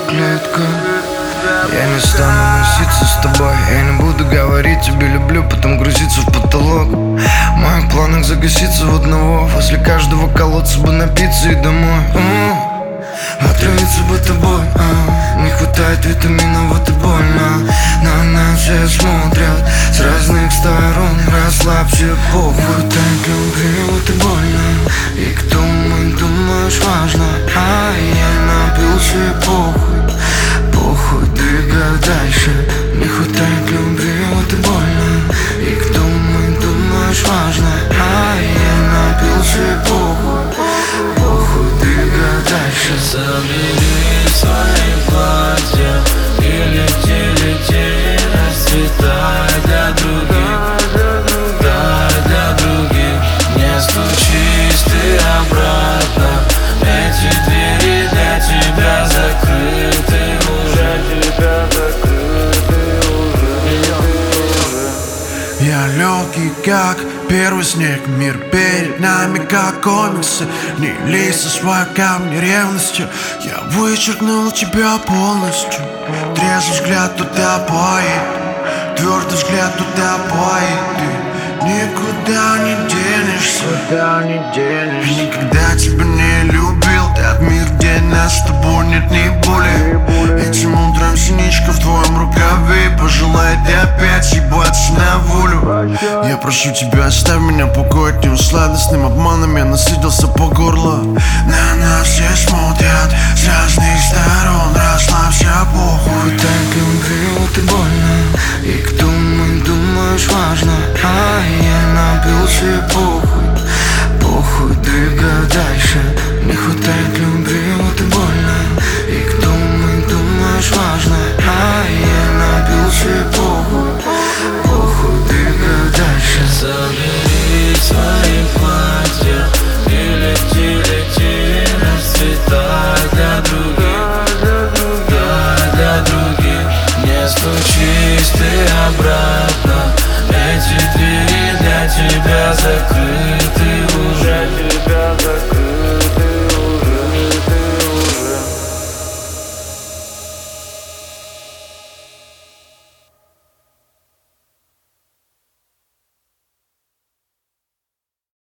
клетка. Я не стану носиться с тобой, я не буду говорить тебе люблю, потом грузиться в потолок. В моих планах загаситься в одного, возле каждого колодца бы напиться и домой. Отравиться бы тобой, не хватает витамина, вот и больно. На нас все смотрят с разных сторон, расслабься, похуй. Так любви, вот и больно. И кто мы, думаешь, важно? Я напился и похуй. Похуй, двигай дальше. Не хватает любви, вот и больно. И кто мы, думаешь, важно? Я напился и похуй. Похуй, двигай дальше. Забери свои платья и лети, лети, расцветай для других, дай для других. Не стучись ты обратно, эти двери для тебя закрыты уже, тебя закрыты уже. Я легкий, как первый снег, мир перед нами, как комиксы. Не лезь со своей ко мне ревностью, я вычеркнул тебя полностью. Трезвый взгляд туда поедет, твердый взгляд туда поедет. Ты никуда не денешься, никогда тебя не любил. Так мир, где нас с тобой нет ни боли. Этим утром синичка в твоем рукаве пожелает опять съебаться на волю. Я прошу тебя, оставь меня в покое этим сладостным обманом. Я насытился по горло. На нас все смотрят с разных сторон, расслабься, похуй. Так любви, вот и больно. И кто мы, думаешь, важно? Я напился